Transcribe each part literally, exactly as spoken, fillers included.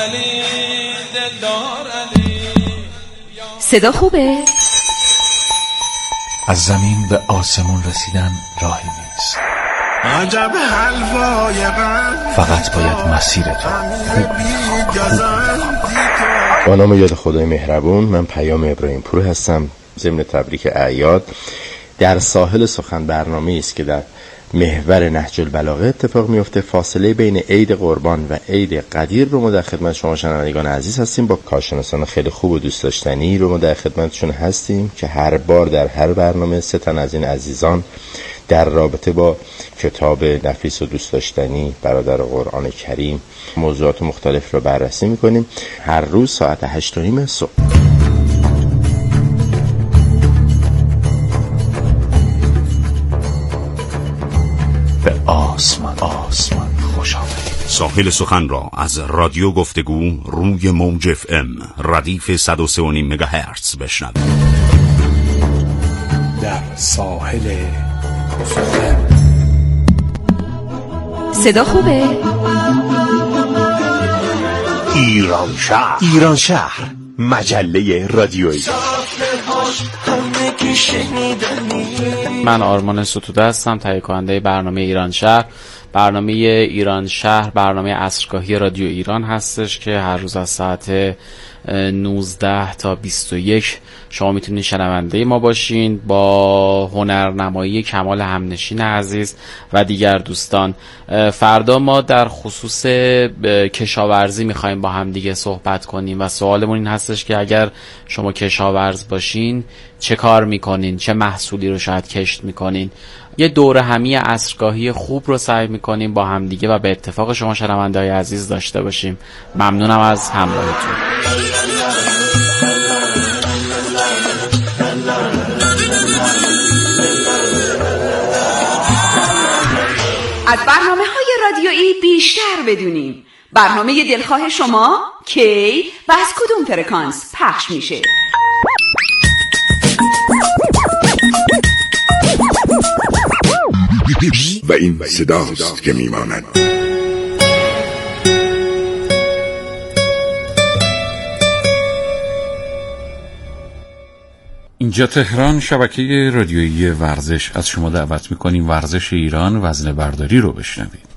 علی دلدار علی. صدا خوبه؟ از زمین به آسمون رسیدن راهی نیست، عجب حلوای غم، فقط باید مسیر تو با نام یاد خدای مهربون. من پیام ابراهیم پور هستم. ضمن تبریک اعیاد در ساحل سخن برنامه‌ای است که در محور نهج البلاغه اتفاق میفته. فاصله بین عید قربان و عید قدیر رو ما در خدمت شما شنوندگان عزیز هستیم. با کارشناسان خیلی خوب و دوست داشتنی رو ما در خدمتشون هستیم که هر بار در هر برنامه سه تن از این عزیزان در رابطه با کتاب نفیس و دوست داشتنی برادر قرآن کریم موضوعات مختلف رو بررسی میکنیم. هر روز ساعت هشت و نیم صبح. به آسمان آسمان خوش آمدید. ساحل سخن را از رادیو گفتگو روی موج اف ام ردیف صد و سه و نیم مگاهرتز بشنوید. در ساحل سخن. صدا خوبه؟ ایران شهر ایران شهر مجله رادیویی. من آرمان ستوده هستم، تهیه کننده برنامه ایران شهر. برنامه ایران شهر برنامه عصرگاهی رادیو ایران هستش که هر روز از ساعت نوزده تا بیست و یک شما میتونید شنونده ما باشین با هنرنمایی کمال همنشین عزیز و دیگر دوستان. فردا ما در خصوص کشاورزی میخوایم با هم دیگه صحبت کنیم و سوالمون این هستش که اگر شما کشاورز باشین چه کار میکنین، چه محصولی رو شاید کشت میکنین. یه دوره همی عصرگاهی خوب رو سعی میکنیم با هم دیگه و به اتفاق شما شنونده های عزیز داشته باشیم. ممنونم از همراهیتون. از برنامه‌های رادیویی بیشتر بدونیم. برنامه دلخواه شما کی و از کدوم فرکانس پخش میشه؟ و این صداست که میماند. اینجا تهران، شبکه رادیویی ورزش. از شما دعوت میکنیم ورزش ایران وزنه برداری رو بشنوید.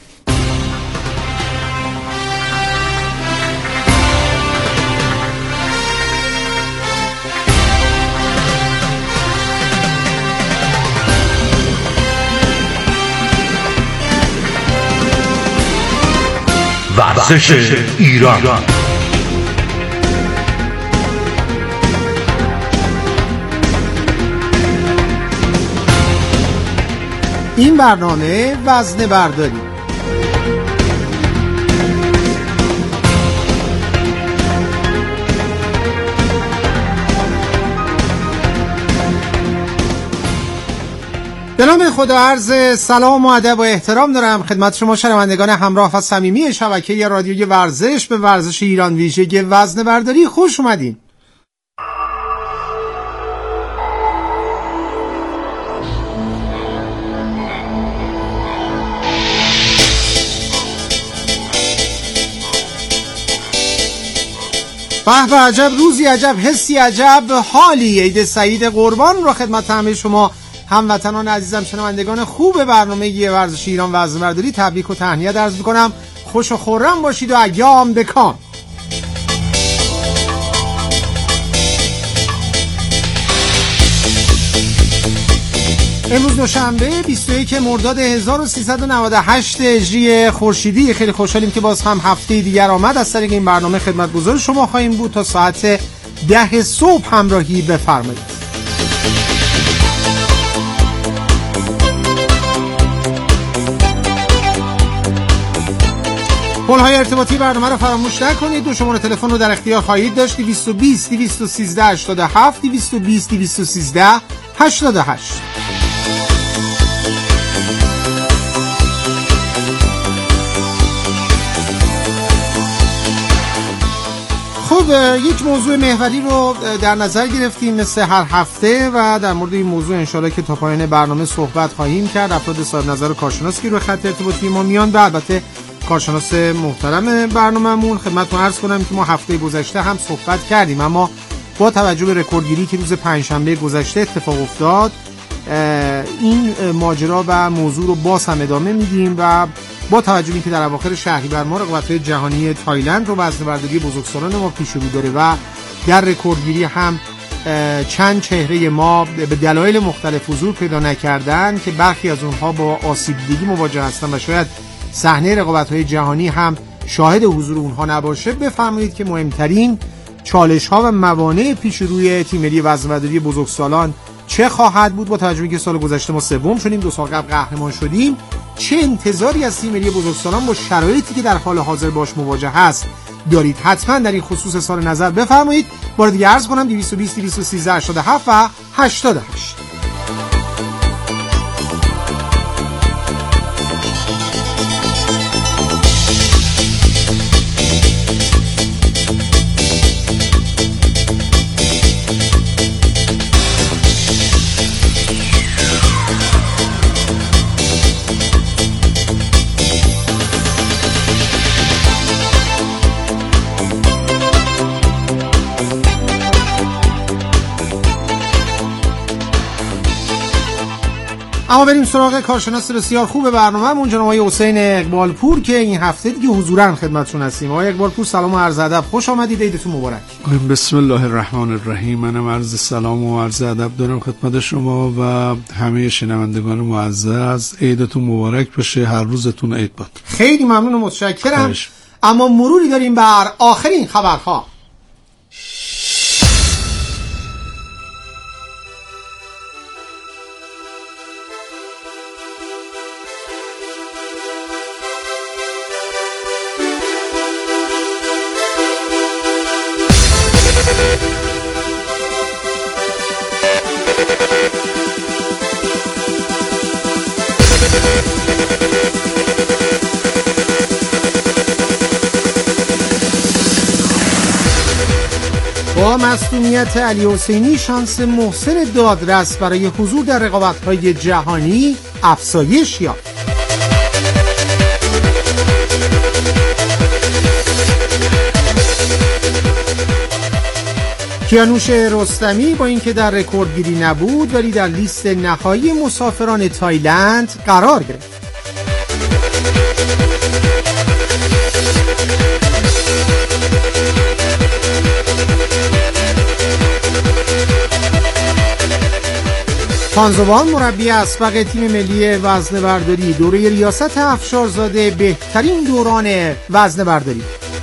ورزش ایران. این برنامه وزنه برداری. به نام خدا عرض سلام و ادب و احترام دارم خدمت شما شنوندگان همراه و صمیمی شبکه رادیویی ورزش به ورزش ایران ویژه وزنه برداری. خوش اومدین. به به، عجب روزی، عجب حسی، عجب حالی. عید سعید قربان رو خدمت همه شما هموطنان عزیزم شنوندگان خوب برنامه ورزش ایران وزنه برداری تبریک و تهنیت عرض می‌کنم. خوش و خرم باشید و ایام بکام. امروز دوشنبه بیست و یکم مرداد هزار و سیصد و نود و هشت هجری خورشیدی. خیلی خوشحالیم که باز هم هفته دیگر آمد. از طریق این برنامه خدمتگزار شما خواهیم بود تا ساعت ده صبح. همراهی بفرمایید. پل‌های ارتباطی برنامه رو فراموش نکنید. دو شماره تلفن رو در اختیار خواهید داشت: دویست و بیست دویست و سیزده هشتاد و هفت دویست و بیست دویست و سیزده هشتاد و هشت. خب، یک موضوع محوری رو در نظر گرفتیم مثل هر هفته و در مورد این موضوع انشالله که تا پایان برنامه صحبت خواهیم کرد. افراد صاحب نظر و کارشناس که روی خط ارتباطی ما میان و البته کارشناس محترم برنامه‌مون. خدمتتون عرض کنم که ما هفته گذشته هم صحبت کردیم، اما با توجه به رکوردگیری که روز پنجشنبه گذشته اتفاق افتاد این ماجرا و موضوع رو باز هم ادامه میدیم و با توجه به اینکه در اواخر شهریور ما رقابت‌های جهانی تایلند رو وزنه‌برداری بزرگسالان ما پیش رو داره و در رکوردگیری هم چند چهره ما به دلایل مختلف حضور پیدا نکردن که برخی از اونها با آسیب دیدگی مواجه هستن و شاید صحنه رقابت‌های جهانی هم شاهد حضور اونها نباشه، بفرمایید که مهمترین چالش‌ها و موانع پیش روی تیم ملی وزنه‌برداری بزرگسالان چه خواهد بود. با توجه به اینکه سال گذشته ما سوم شدیم، دو سال قبل قهرمان شدیم، چه انتظاری از تیم ملی بزرگسالان با شرایطی که در حال حاضر باش مواجه هست دارید؟ حتما در این خصوص اظهار نظر بفرمایید. بار دیگه عرض کنم دویست و بیست دویست و سیزده هشتاد و هفت و هشتاد و هشت. اما بریم سراغ کارشناس بسیار خوب برنامه‌مون، جناب آقای حسین اقبالپور که این هفته دیگه حضوراً خدمتتون هستیم. آقای اقبالپور سلام و عرض ادب، خوش آمدید، عیدتون مبارک. بسم الله الرحمن الرحیم. منم عرض سلام و عرض ادب دارم خدمت شما و همه شنوندگان معزز. عیدتون مبارک باشه، هر روزتون عید باد. خیلی ممنون و متشکرم. اما مروری داریم بر آخرین خبرها. با مصدومیت علی حسینی شانس محسن دادرس برای حضور در رقابت‌های جهانی افزایش یافت. کیانوش رستمی با اینکه در رکوردگیری نبود ولی در لیست نهایی مسافران تایلند قرار گرفت. پانزوان مربی اسبق تیم ملی وزنه‌برداری دوره ریاست افشارزاده بهترین دوران وزنه‌برداری.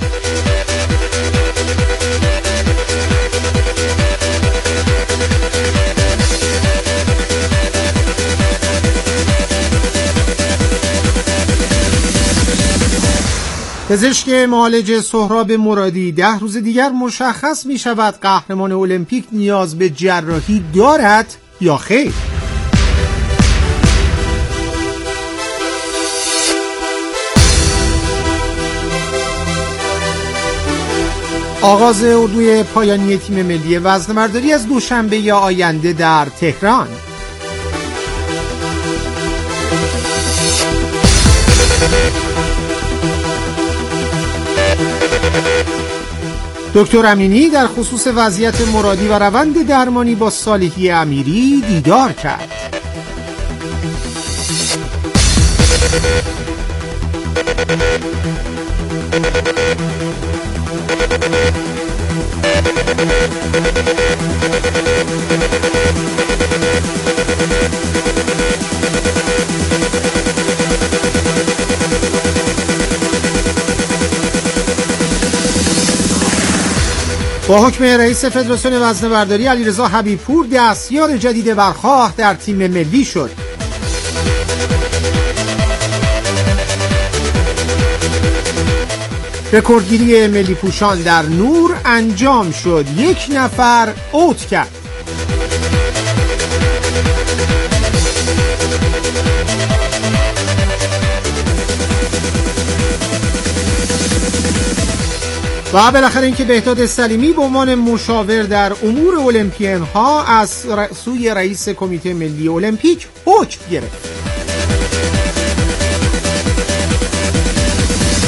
پزشک معالج سهراب مرادی ده روز دیگر مشخص می شود قهرمان المپیک نیاز به جراحی دارد یا خیر. آغاز اردوی پایانی تیم ملی وزنه‌برداری از دوشنبه آینده در تهران. دکتر امینی در خصوص وضعیت مرادی و روند درمانی با صالحی امیری دیدار کرد. با حکم رئیس فدراسیون وزنه‌برداری علیرضا حبیب‌پور دستیار جدید برخواه در تیم ملی شد. رکوردگیری ملی پوشان در نور انجام شد، یک نفر اوت کرد. و بالاخره اینکه بهداد سلیمی به عنوان مشاور در امور المپیین ها از سوی رئیس کمیته ملی المپیک حکم گرفت.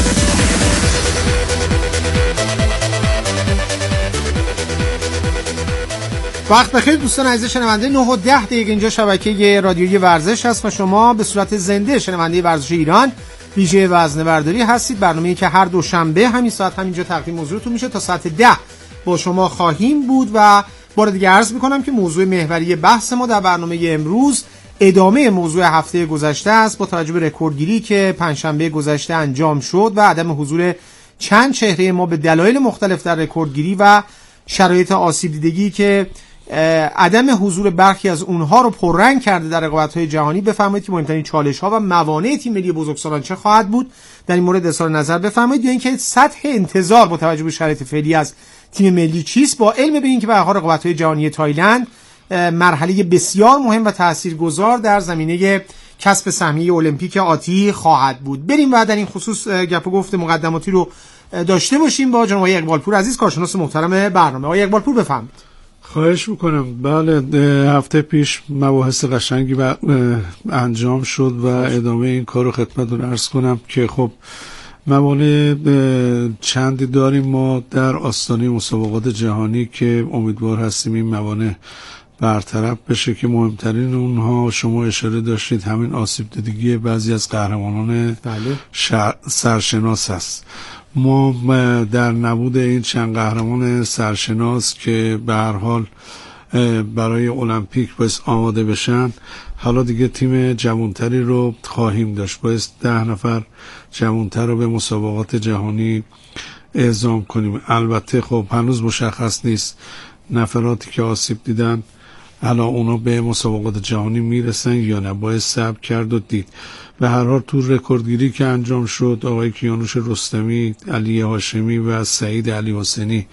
وقت بخیر دوستان عزیز شنونده. نه و ده دقیقه اینجا شبکه رادیویی ورزش هست و شما به صورت زنده شنونده ورزش ایران ویژه وزنه‌برداری هستید. برنامه‌ای که هر دوشنبه همین ساعت همینجا تقدیم حضورتون میشه تا ساعت ده با شما خواهیم بود و بار دیگه عرض میکنم که موضوع محوری بحث ما در برنامه امروز ادامه موضوع هفته گذشته است با توجه به رکوردگیری که پنجشنبه گذشته انجام شد و عدم حضور چند چهره ما به دلایل مختلف در رکوردگیری و شرایط آسیب دیدگی که عدم حضور برخی از اونها رو پررنگ کرده در رقابت‌های جهانی. بفرمایید که مهمترین چالش‌ها و موانع تیم ملی بزرگسالان چه خواهد بود در این مورد اظهار نظر بفرمایید، یا اینکه سطح انتظار با توجه به شرایط فعلی از تیم ملی چیست، با علم به اینکه به هر حال رقابت‌های جهانی تایلند مرحله بسیار مهم و تاثیرگذار در زمینه کسب سهمیه المپیک آتی خواهد بود. بریم و در این خصوص گپ و گفت مقدماتی رو داشته باشیم با جناب آقای اقبالپور عزیز، کارشناس محترم برنامه. آقای اقبالپور بفرمایید. خواهش میکنم. بله، هفته پیش مباحث قشنگی انجام شد و ادامه این کار رو خدمتتون عرض کنم که خب موانع چندی داریم ما در آستانه مسابقات جهانی که امیدوار هستیم این موانع برطرف بشه که مهمترین اونها شما اشاره داشتید همین آسیب دیدگی بعضی از قهرمانان بله. سرشناس هست. ما در نبود این چند قهرمان سرشناس که به هر حال برای المپیک باید آماده بشن، حالا دیگه تیم جوانتری رو خواهیم داشت. باید ده نفر جوانتر رو به مسابقات جهانی اعزام کنیم. البته خب هنوز مشخص نیست نفراتی که آسیب دیدن حالا اونا به مسابقات جهانی میرسن یا نه، باید صبر کرد و دید. به هر حال تو رکوردگیری که انجام شد آقای کیانوش رستمی، علی هاشمی و سعید علی حسینی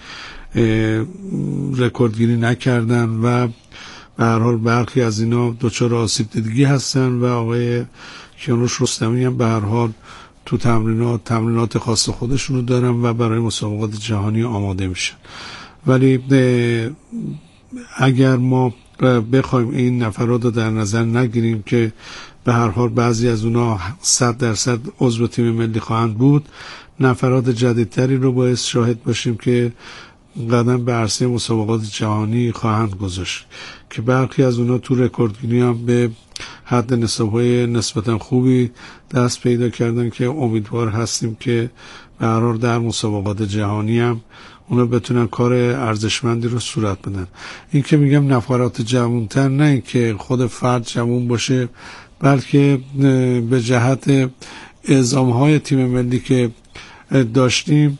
رکوردگیری نکردن و به هر حال برخی از اینا دچار آسیب دیدگی هستن و آقای کیانوش رستمی هم به هر حال تو تمرینات تمرینات خاص خودشونو دارن و برای مسابقات جهانی آماده میشن. ولی اگر ما بخوایم این نفرات رو در نظر نگیریم که به هر حال بعضی از اونا صد درصد عضو تیم ملی خواهند بود، نفرات جدیدتری رو باید شاهد باشیم که قدم به عرصه مسابقات جهانی خواهند گذاشت که برخی از اونا تو رکوردگیری هم به حد نسبهای نسبتا خوبی دست پیدا کردن که امیدوار هستیم که به هر حال در مسابقات جهانی هم اونا بتونن کار ارزشمندی رو صورت بدن. این که میگم نفرات جوانتر، نه این که خود فرد جوان باشه، بلکه به جهت اعزام‌های تیم ملی که داشتیم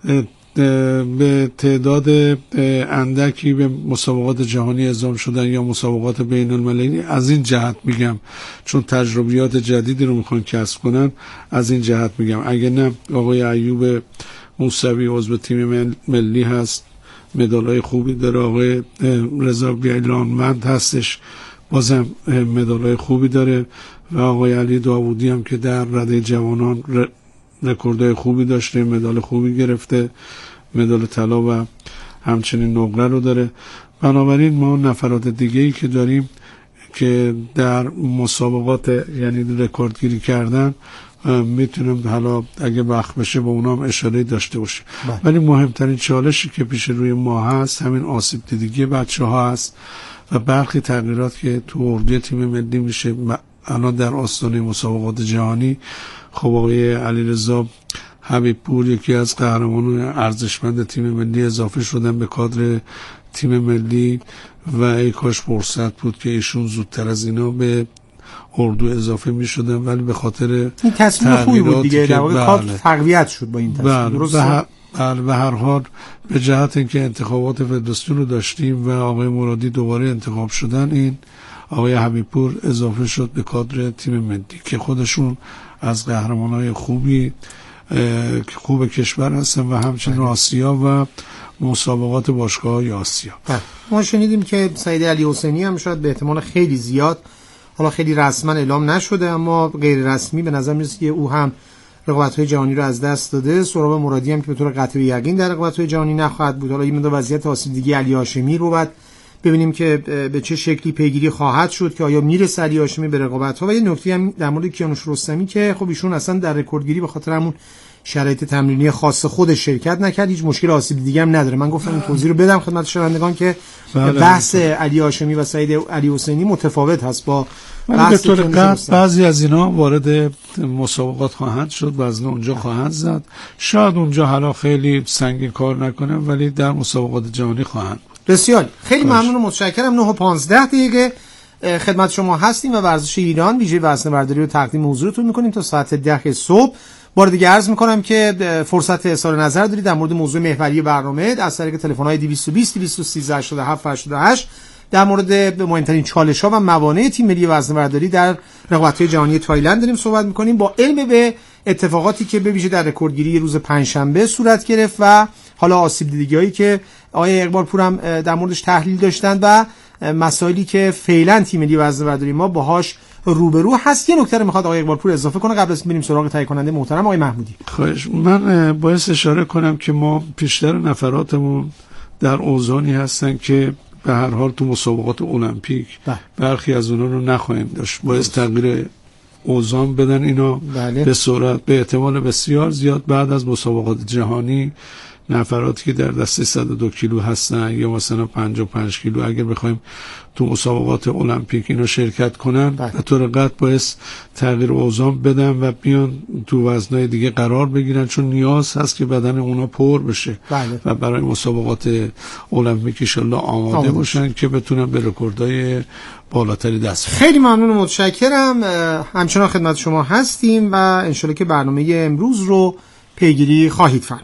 به تعداد اندکی به مسابقات جهانی اعزام شدن یا مسابقات بین المللی. از این جهت میگم، چون تجربیات جدیدی رو میخوان کسب کنن، از این جهت میگم. اگه نه آقای ایوب موسوی عضو تیم ملی هست، مدالای خوبی داره. آقای رضا بیلانمند هستش، بازم مدالای خوبی داره و آقای علی داوودی هم که در رده جوانان رکوردهای خوبی داشته، مدال خوبی گرفته، مدال طلا و همچنین نقره رو داره. بنابراین ما نفرات دیگه‌ای که داریم که در مسابقات یعنی رکوردگیری کردن میتونم حالا اگه وقت بشه با اونام اشاره داشته باشیم. ولی مهمترین چالشی که پیش روی ما هست همین آسیب دیدگی بچه ها هست و برخی تغییرات که تو اردوی تیم ملی میشه. الان در آستانه مسابقات جهانی خب آقای علیرضا حبیبپور یکی از قهرمانان ارزشمند تیم ملی اضافه شدن به کادر تیم ملی و ای کاش فرصت بود که ایشون زودتر از اینا به اردو اضافه می شدن، ولی به خاطر این تصمیم خوبی بود دیگه، در واقع کادر تقویت شد با این تصمیم. درست بله. به هر حال به جهت اینکه انتخابات فدراسیون رو داشتیم و آقای مرادی دوباره انتخاب شدن، این آقای حبیبپور اضافه شد به کادر تیم ملی که خودشون از قهرمانای خوبی خوب کشور هستن و همچنین آسیا و مسابقات باشگاه‌های آسیا. ما شنیدیم که سعید علی حسینی هم شاید به احتمال خیلی زیاد، حالا خیلی رسما اعلام نشده اما غیر رسمی به نظر میاد که او هم رقابت‌های جهانی رو از دست داده. سهراب مرادی هم که به طور قطعی یقین در رقابت‌های جهانی نخواهد بود. حالا این مقدار وضعیت آسیب‌دیدگی علی هاشمی رو بعد ببینیم که به چه شکلی پیگیری خواهد شد که آیا میرسه علی هاشمی به رقابت‌ها. و یه نکته هم در مورد کیانوش رستمی که خب ایشون اصلا در رکوردگیری به خاطر همون شرایط تمرینی خاص خودش شرکت نکرد، هیچ مشکل آسیب دیگه هم نداره. من گفتم این توضیح رو بدم خدمت شنوندگان که بله بحث علی هاشمی و سعید علی حسینی متفاوت هست با به طور قطع بعضی از اینا وارد مسابقات خواهند شد، وزن اونجا خواهند زد، شاید اونجا حالا خیلی سنگین کار نکنه ولی در مسابقات جهانی خواهند. بسیار خیلی ممنون و متشکرم. نه و پانزده دقیقه خدمت شما هستیم و ورزش ایران ویژه وزنه برداری رو تقدیم حضورتون میکنیم تا ساعت ده صبح. بار دیگه عرض میکنم که فرصت اظهار نظر دارید در مورد موضوع محوری برنامه از طریق تلفن‌های دویست و بیست دویست و سیزده هشتاد و هفت هشتاد و هشت در مورد مهمترین چالش‌ها و موانع تیم ملی وزنه برداری در رقابت‌های جهانی تایلند داریم صحبت میکنیم با علم به اتفاقاتی که به ویژه در رکوردگیری روز پنجشنبه صورت گرفت و حالا آسیب دیدگی‌هایی که آقای اقبال پور هم در موردش تحلیل داشتن و مسائلی که فعلا تیم ملی وزنه برداری ما باهاش روبرو هست. یه نکته رو میخواد آقای اقبال پور اضافه کنه قبل از بریم سراغ تهیه کننده محترم آقای محمودی. خواهش من باید اشاره کنم که ما پیشتر نفراتمون در اوزانی هستن که به هر حال تو مسابقات المپیک برخی از اونها رو نخواهیم داشت، باید تغییر اوزان بدن اینا بله. به صورت به احتمال بسیار زیاد بعد از مسابقات جهانی نفراتی که در دسته صد و دو کیلو هستن یا مثلا پنجاه و پنج کیلو اگر بخوایم تو مسابقات المپیک اینا شرکت کنن به طور قطع باید تغییر اوزان بدن و بیان تو وزنای دیگه قرار بگیرن، چون نیاز هست که بدن اونا پر بشه بله. و برای مسابقات المپیک ان شاء الله آماده, آماده باشن که بتونن به رکوردهای بالاتری دست بیارن. خیلی ممنون و متشکرم. همچنان خدمت شما هستیم و ان شاء الله که برنامه امروز رو پیگیری خواهید فرمود.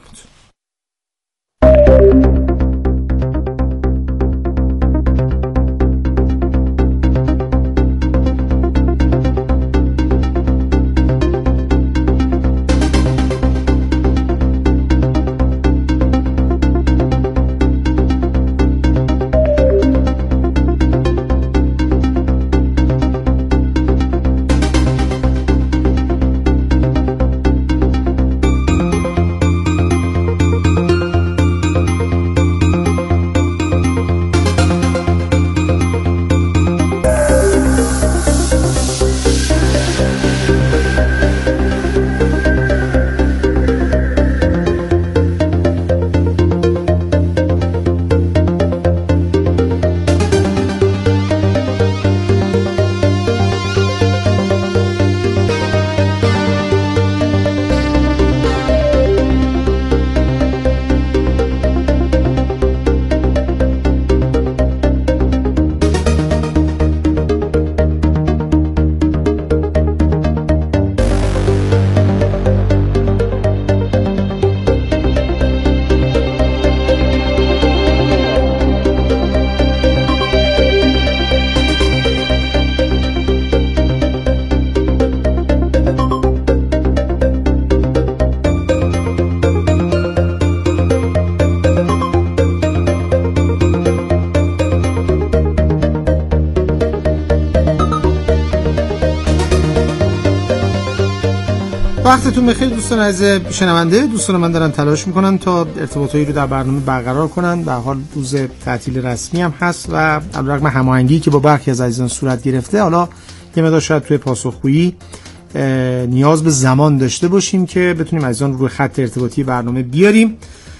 وقتتون بخیر دوستان عزیز شنونده. دوستان من دارن تلاش میکنن تا ارتباطایی رو در برنامه برقرار کنن. به هر حال روز تعطیل رسمی هم هست و علیرغم هماهنگی که با برخی از عزیزان صورت گرفته، حالا یه مقدار شاید توی پاسخگویی نیاز به زمان داشته باشیم که بتونیم عزیزان روی خط ارتباطی برنامه بیاریم.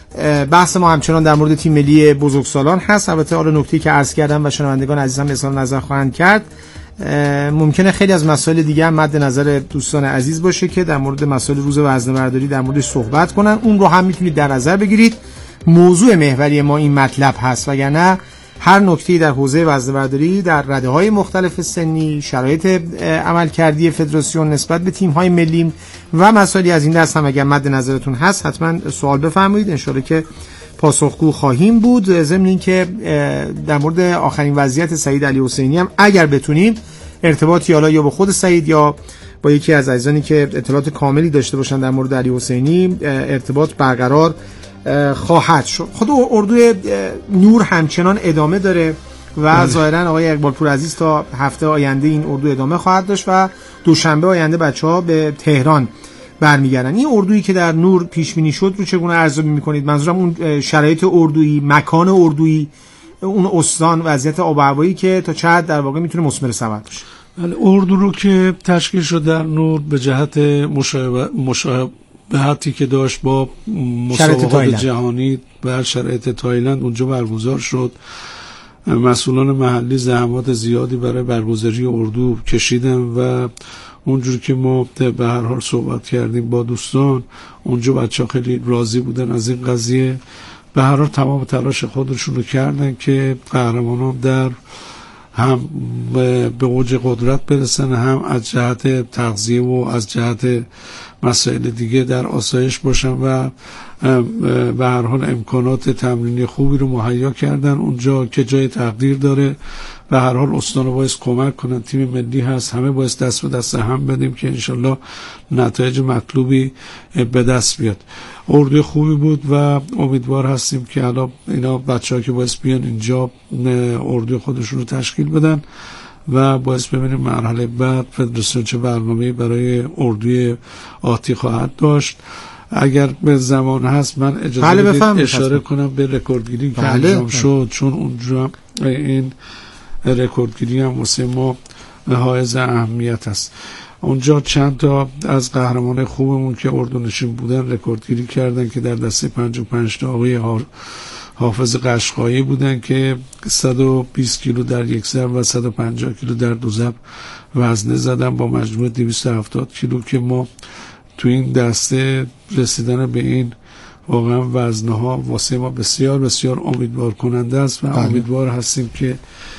بحث ما همچنان در مورد تیم ملی بزرگسالان هست. البته حالا نکته‌ای که عرض کردم و شنوندگان عزیزم اظهار نظر خواهند کرد، ممکنه خیلی از مسائل دیگه هم مد نظر دوستان عزیز باشه که در مورد مسائل روز وزنه برداری در موردش صحبت کنن. اون رو هم میتونید در نظر بگیرید. موضوع محوری ما این مطلب هست، وگرنه هر نکته‌ای در حوزه وزنه برداری در رده‌های مختلف سنی، شرایط عملکردی فدراسیون نسبت به تیم‌های ملی و مسائلی از این دست هم اگر مد نظرتون هست حتما سوال بفرمایید، ان شاءالله که پاسخگو خواهیم بود. ضمن اینکه در مورد آخرین وضعیت سعید علی حسینی هم اگر بتونیم ارتباطی حالا یا با خود سعید یا با یکی از عزیزانی که اطلاعات کاملی داشته باشن در مورد علی حسینی ارتباط برقرار خواهد شد. خود اردوی نور همچنان ادامه داره و ظاهرا آقای اقبال پور عزیز تا هفته آینده این اردو ادامه خواهد داشت و دوشنبه آینده بچه‌ها به تهران برمیگردن. این اردویی که در نور پیش بینی شد رو چگونه ارزیابی می‌کنید؟ منظورم اون شرایط اردویی، مکان اردویی، اون استان، وضعیت آب و هوایی که تا چه حد در واقع میتونه مثمر ثمر باشه. بله، اردو رو که تشکیل شد در نور به جهت مشابه به حدی که داشت با مسابقات جهانی و شرایط تایلند اونجا برگزار شد. مسئولان محلی زحمات زیادی برای برگزاری اردو کشیدن و اونجور که ما به هر حال صحبت کردیم با دوستان، اونجا بچه‌ها خیلی راضی بودن از این قضیه. به هر حال تمام تلاش خودشون رو کردن که قهرمانان در هم به اوج قدرت برسن، هم از جهت تغذیه و از جهت مسائل دیگه در آسایش باشن و به هر حال امکانات تمرینی خوبی رو مهیا کردن اونجا که جای تقدیر داره. به هر حال استان باید کمک کنن، تیم ملی هست، همه باید دست به دست هم بدیم که انشالله نتایج مطلوبی به دست بیاد. اردوی خوبی بود و امیدوار هستیم که حالا اینا بچه‌ها که باید بیان اینجا اردوی خودشون رو تشکیل بدن و باید ببینیم مرحله بعد فدراسیون چه برنامه‌ای برای اردوی آتی خواهد داشت. اگر به زمان هست من اجازه بله بدید اشاره کنم به رکوردگیری که بله. انجام شد، چون اونجا این رکوردگیری هم واسه ما حائز اهمیت است. اونجا چند تا از قهرمان خوبمون که اردونشین بودن رکوردگیری کردن که در دسته پنجاه و پنج تا آقای حافظ قشقایی بودن که صد و بیست کیلو در یک ضرب و صد و پنجاه کیلو در دو ضرب وزنه زدن با مجموع دویست و هفتاد کیلو که ما تو این دسته رسیدن به این واقعا وزنه ها واسه ما بسیار بسیار امیدوار کننده است و بله. امیدوار هستیم که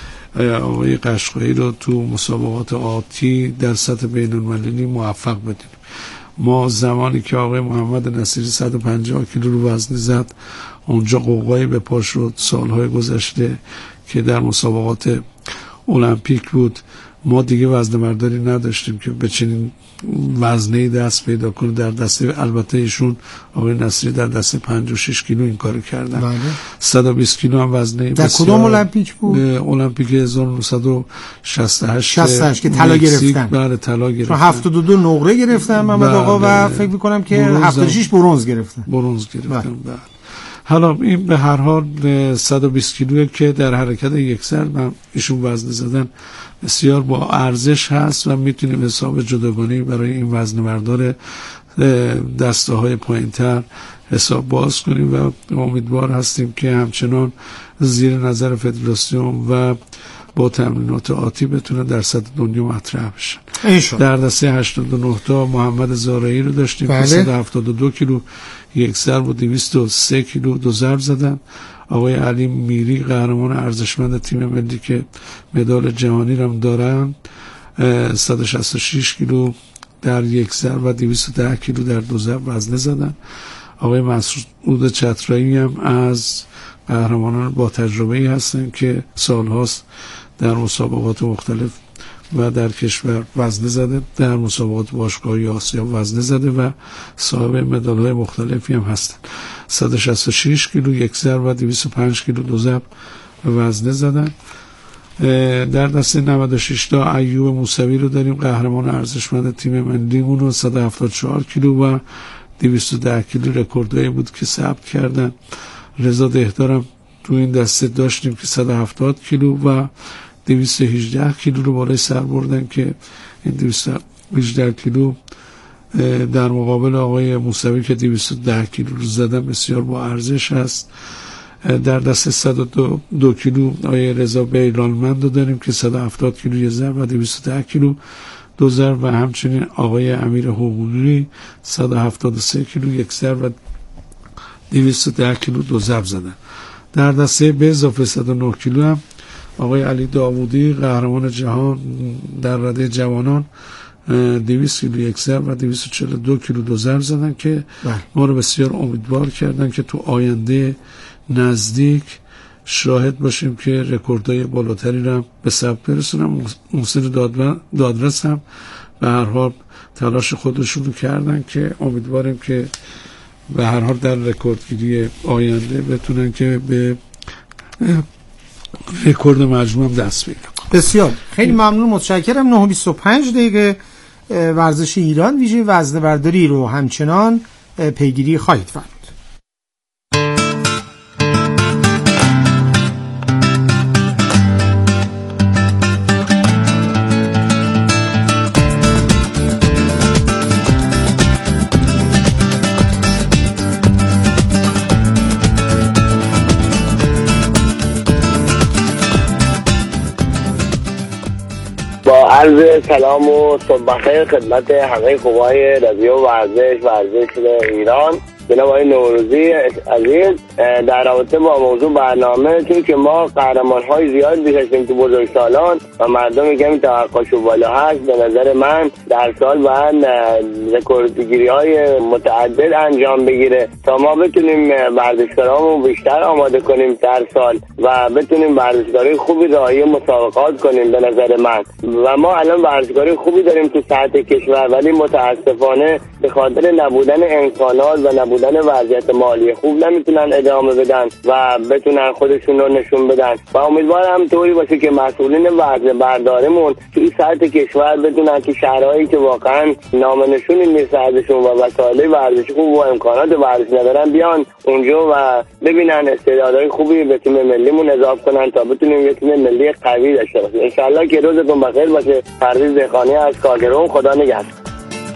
آقای قشقایی رو تو مسابقات آتی در سطح بین المللی موفق بدیم. ما زمانی که آقای محمد نصیری صد و پنجاه کیلو رو وزنی زد اونجا قوقایی به پا شد. سالهای گذشته که در مسابقات المپیک بود ما دیگه وزنه برداری نداشتیم که به چنین وزنه‌ای دست پیدا کنه. در دسته البته ایشون آقای نصیری در دسته پنجاه و شش کیلو این کارو کردن. بله. صد و بیست کیلو هم وزنه در کدوم المپیک بود؟ المپیک هزار و نهصد و شصت و هشت شصت و هشت که طلا گرفتن. بله طلا گرفتن. هفتاد و دو نقره گرفتن محمد آقا و فکر می‌کنم که هفتاد و شش برنز گرفتن. برنز گرفتن. بله. حالا این به هر حال صد و بیست کیلویی که در حرکت یک سر من ایشون وزن زدن بسیار با ارزش هست و میتونیم حساب جداگانه برای این وزن بردار دسته های پایین‌تر حساب باز کنیم و امیدوار هستیم که همچنان زیر نظر فدراسیون و با تمرینات آتی بتونن در سطح دنیا مطرح بشن. در دسته هشتاد و نه تا محمد زارعی رو داشتیم که صد و هفتاد و دو کیلو یک ضرب و دویست و سه کیلو دو ضرب زدن. آقای علی میری قهرمان ارزشمند تیم ملی که مدال جهانی رو هم دارن صد و شصت و شش کیلو در یک ضرب و دویست و ده کیلو در دو ضرب وزنه زدن. آقای مسعود چترایی هم از قهرمانان با تجربه‌ای هستن که سالهاست در مسابقات مختلف و در کشور وزنه زده، در مسابقات باشگاهی آسیا وزنه زده و صاحب مدال‌های مختلفی هم هستن. صد و شصت و شش کیلو یک ضرب و دویست و پنج کیلو دو ضرب وزنه زدن. در دسته نود و شش تا ایوب موسوی رو داریم قهرمان ارزشمند تیم ملی، اون رو صد و هفتاد و چهار کیلو و دویست و ده کیلو رکوردایی بود که ثبت کردن. رضا دهدارم تو این دسته داشتیم که صد و هفتاد کیلو و دویست و هجده کیلو رو بالای سر بردن که این دویست و هجده کیلو در مقابل آقای موسوی که دویست و ده کیلو رو زدن بسیار با ارزش هست. در دسته صد و دو کیلو آقای رضا بیرانمند رو داریم که صد و هفتاد کیلو یه ضرب و دویست و ده کیلو دو ضرب و همچنین آقای امیر حقوقی صد و هفتاد و سه کیلو یک ضرب و دویست و ده کیلو دو ضرب زدن. در دسته به اضافه صد و نه کیلو هم آقای علی داوودی قهرمان جهان در رده جوانان دویست کیلو یک ضرب و دویست و چهل و دو کیلو دو ضرب زدن که ما رو بسیار امیدوار کردن که تو آینده نزدیک شاهد باشیم که رکوردهای بالاتری رو به ثبت برسونن. محسن دادرس هم به هر حال تلاش خودشون رو کردن که امیدواریم که به هر حال در رکوردگیری آینده بتونن که به رکورد مجموع هم دست بیارن. بسیار خیلی ممنون، متشکرم. نه و بیست و پنج دقیقه ورزش ایران ویژه وزنه برداری رو همچنان پیگیری خواهید فرمود. عرض سلام و صبح بخیر خدمت همه خوبای رادیو ورزش ورزش ایران. جناب آقای نوروزی عزیز، در رابطه با موضوع برنامه، چون که ما قهرمان‌های زیاد داشتیم تو بزرگسالان و مردم کمی توقعش بالا هست، به نظر من در سال باید رکوردگیری‌های متعدد انجام بگیره تا ما بتونیم ورزشکارامون بیشتر آماده کنیم در سال و بتونیم ورزشکاری خوبی راهی مسابقات کنیم. به نظر من و ما الان ورزشکاری خوبی داریم تو سطح کشور، ولی متاسفانه به خاطر نبودن امکانات و نبودن بودن وضعیت مالی خوب نمیتونن ادامه بدن و بتونن خودشون رو نشون بدن و امیدوارم طوری باشه که مسئولین وزن برداریمون توی سطح کشور بتونن که شهرهایی که واقعا نامنشونی نیست ازشون و وسایل ورزشی خوب و امکانات ورزش ندارن بیان اونجا و ببینن استعدادهای خوبی به تیم ملیمون اضافه کنن تا بتونیم یه تیم ملی قوی داشته باشیم. ان شاءالله که روزتون بخیر باشه. پرویز دهقانی از کارگران، خدا نگهدار.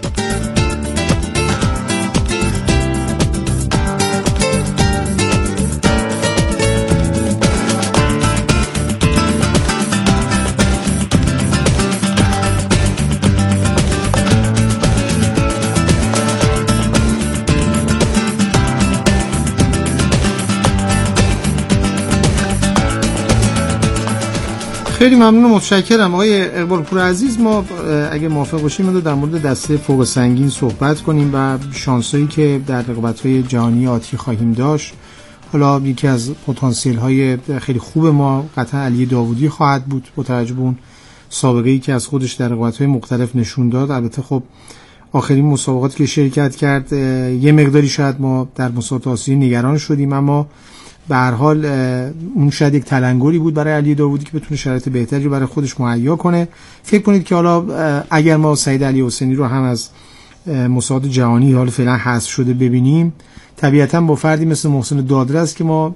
خیلی ممنون و متشکرم آقای اقبال پور عزیز. ما اگه موافق باشیم ما در مورد دسته فوق سنگین صحبت کنیم و شانسایی که در رقابت‌های جهانی آتی خواهیم داشت. حالا یکی از پتانسیل‌های خیلی خوب ما قطعا علی داوودی خواهد بود با توجه به اون سابقه‌ای که از خودش در رقابت‌های مختلف نشون داد. البته خب آخرین مسابقاتی که شرکت کرد یه مقداری شاید ما در مسابقات آسیایی نگران شدیم، اما به هر حال اون شاید یک تلنگری بود برای علی داوودی که بتونه شرایط بهتری برای خودش مهیا کنه. فکر کنید که حالا اگر ما سعید علی حسینی رو هم از مسابقات جهانی حالا فعلا حذف شده ببینیم، طبیعتاً با فردی مثل محسن دادرس که ما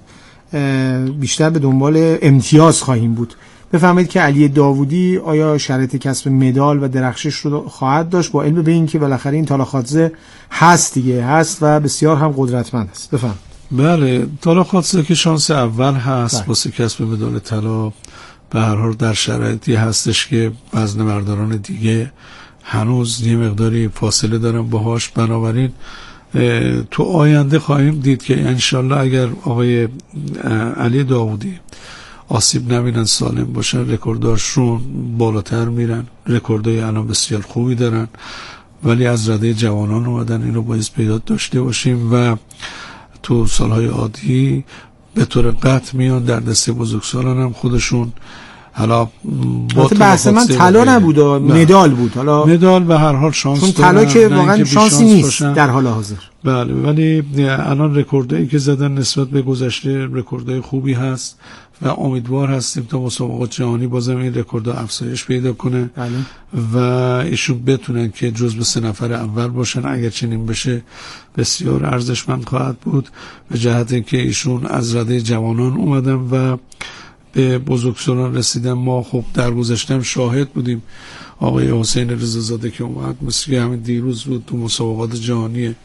بیشتر به دنبال امتیاز خواهیم بود. بفهمید که علی داوودی آیا شرایط کسب مدال و درخشش رو خواهد داشت، با علم به این که بالاخره این تالاخادزه هست دیگه هست و بسیار هم قدرتمند است. بفهم. بله، تالاخادزه که شانس اول هست واسه کسب مدال طلا، به هر حال در شرایطی هستش که وزنه‌برداران دیگه هنوز یه مقداری فاصله دارن باهاش. بنابراین تو آینده خواهیم دید که انشالله اگر آقای علی داوودی آسیب نبینن، سالم باشن، رکورداشون بالاتر میرن. رکوردای الان بسیار خوبی دارن ولی از رده جوانان اومدن، اینو باید پیدا داشته باشیم و تو سالهای عادی به طور قطع میان در دسته بزرگسالان هم خودشون. حالا با بحث من طلا نبود، مدال بود. حالا مدال به هر حال شانس چون طلا که واقعا شانسی نیست باشن در حال حاضر. بله، ولی الان رکوردایی که زدن نسبت به گذشته رکوردای خوبی هست و امیدوار هستیم تا مسابقات جهانی بازم این رکوردها افزایش پیدا کنه. بله. و ایشون بتونن که جزو سه نفر اول باشن. اگر چنین بشه بسیار ارزشمند خواهد بود به جهت اینکه ایشون از رده جوانان اومدن و به بزرگسالان رسیدن. ما خب در گذشته شاهد بودیم آقای حسین رضازاده که اومد، مثل که همین دیروز بود تو مسابقات جهانی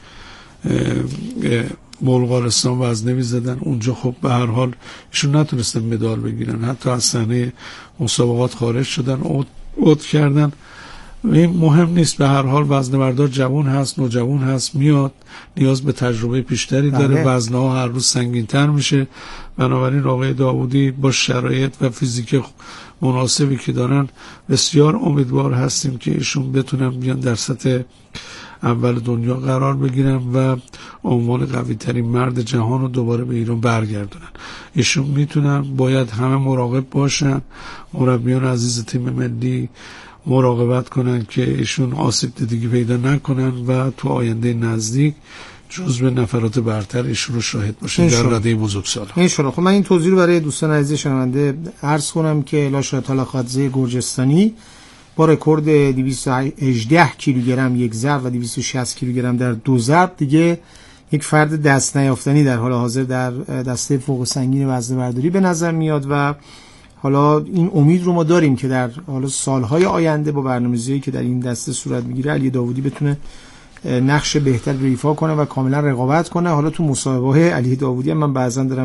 بلغارستان وزنه می‌زدن اونجا. خب به هر حال ایشون نتونستن مدال بگیرن، حتی از صحنه مسابقات خارج شدن، اوت کردن. این مهم نیست، به هر حال وزنه بردار جوان هست، نوجوان هست، میاد، نیاز به تجربه بیشتری داره، وزنه ها هر روز سنگین‌تر میشه. بنابراین آقای داوودی با شرایط و فیزیک مناسبی که دارن بسیار امیدوار هستیم که ایشون بتونن بیان در سطح اول دنیا قرار بگیرن و عنوان قوی ترین مرد جهان رو دوباره به ایران برگردونن. ایشون میتونن، باید همه مراقب باشن، مربیان عزیز تیم ملی مراقبت کنن که ایشون آسیب دیدگی پیدا نکنن و تو آینده نزدیک جزو نفرات برتر ایشون رو شاهد باشن در رده بزرگسالان. انشالله. خب من این توضیح رو برای دوستان عزیز شنونده عرض کنم که لاشا تالاخادزه گرجستانی با رکورد دویست و هجده کیلوگرم یک ضرب و دویست و شصت کیلوگرم در دو ضرب دیگه یک فرد دست نیافتنی در حال حاضر در دسته فوق سنگین وزنه برداری به نظر میاد و حالا این امید رو ما داریم که در حالا سالهای آینده با برنامه‌ریزی که در این دسته صورت میگیره علی داوودی بتونه نقش بهتر رو ایفا کنه و کاملا رقابت کنه. حالا تو مسابقه علی داوودی هم من بعضا دارم